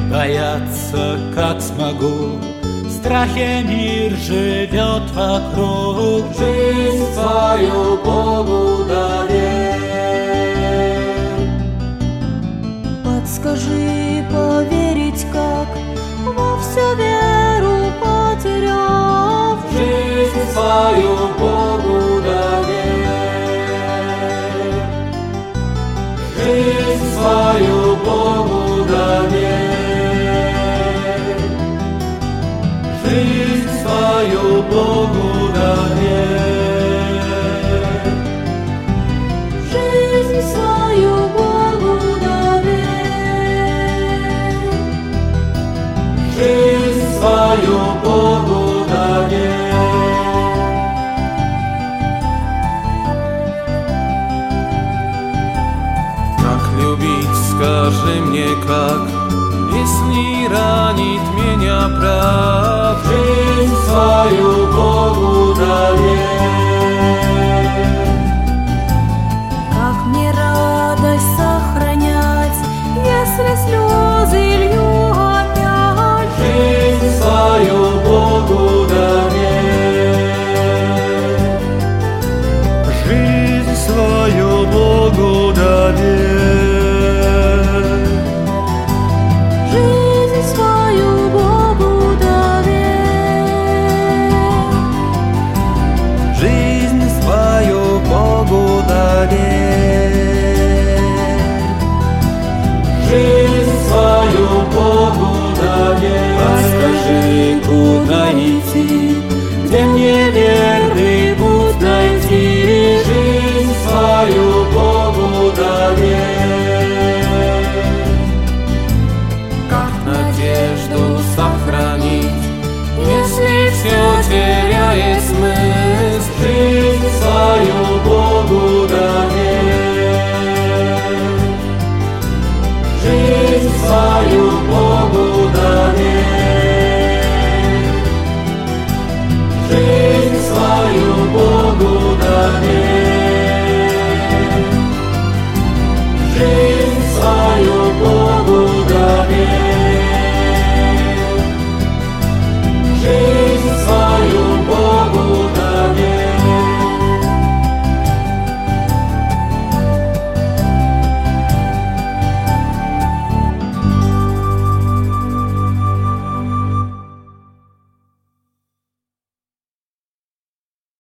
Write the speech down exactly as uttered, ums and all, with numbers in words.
бояться, как смогу. В страхе мир живет вокруг. Жизнь свою Богу доверь. Подскажи, поверить как, во всю веру потеряв. Жизнь свою Богу доверь. Жизнь свою Богу доверь. Жизнь свою Богу доверь. Жизнь свою Богу доверь. Жизнь свою Богу доверь. Как любить, скажи мне, как, если ранит меня прав? Жизнь свою Богу доверь. Как мне радость сохранять, если слезы лью опять? Жизнь свою Богу доверь. Жизнь свою Богу доверь. Жизнь свою Богу доверь. Жизнь свою Богу доверь. Жизнь свою Богу доверь. Подскажи,